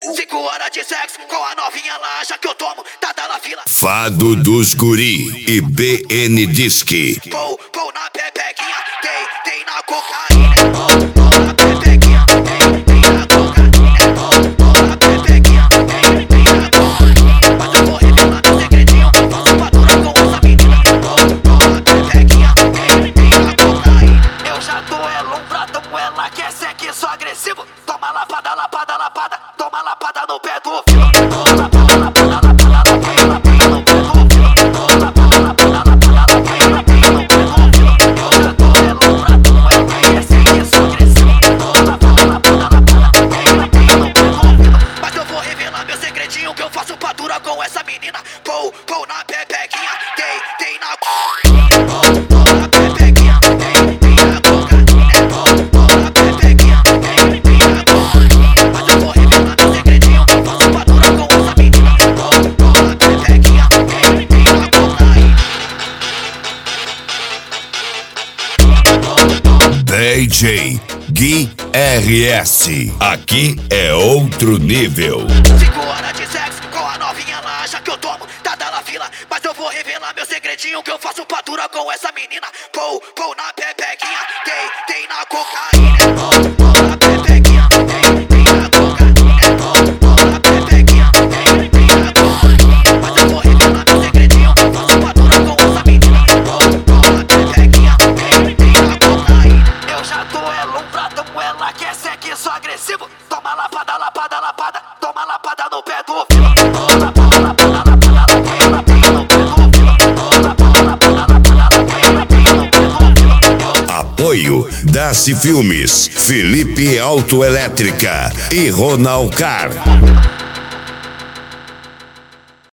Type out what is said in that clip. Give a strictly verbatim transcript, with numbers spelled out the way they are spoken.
Cinco horas de sexo com a novinha, ela acha que eu tomo, tá da na fila. Fado dos Guri e B N Disque. Pou, pou na pepequinha, tem, tem na cocaína. Pou, pou na pepequinha, tem, tem na cocaína. Pou, pou na pepequinha, tem, tem na cocaína. Mas eu vou revelar meu segredinho, faço fatura com essa menina. Pou, pou na pepequinha, tem, tem na cocaína. Eu já tô elombrado, ela quer sexo agressivo. Toma lapada, lapada, lapada, toma lapada no pé do fio. Toma lapada, lapada, lapada, lapada, lapada no pé do fio. Toma lapada, lapada, lapada, lapada, lapada no pé do fio. Eu já tô elombrado, ela quer sexo agressivo. Toma lapada, lapada, lapada, lapada, lapada no pé do fio. Mas eu vou revelar meu segredinho, que eu faço padura com essa menina. Pou, pou na pepequinha, tem, tem na cocaína. Pou, pou na pepequinha, tem, tem na cocaína. Pou, pou na pepequinha, tem, tem na cocaína. Mas eu vou revelar meu segredinho, que eu faço padura com essa menina. Pou, pou na pepequinha, tem, tem na cocaína. D J Gui R S. Aqui é outro nível. Cinco horas de sexo com a novinha, ela acha que eu tomo, tá da na fila. Mas eu vou revelar meu segredinho, que eu faço padura com essa menina. Pou, pou na pepequinha, tem, tem na cocaína. Pou, pou na pepequinha, tem, tem na cocaína. Pou, pou na pepequinha, tem, tem na cocaína. Mas eu vou revelar meu segredinho, que eu faço padura com essa menina. Pou, pou na pepequinha, tem, tem na cocaína. Eu já tô elombrado, ela quer sexo agressivo. Toma lapada, lapada, lapada, toma lapada no pé do fio. Toma lapada, lapada, lapada, lapada, lapada no pé do fio. Toma lapada, lapada, lapada, lapada, lapada no pé do fio. Apoio Daci Filmes, Felipe Autoelétrica e Ronalcar.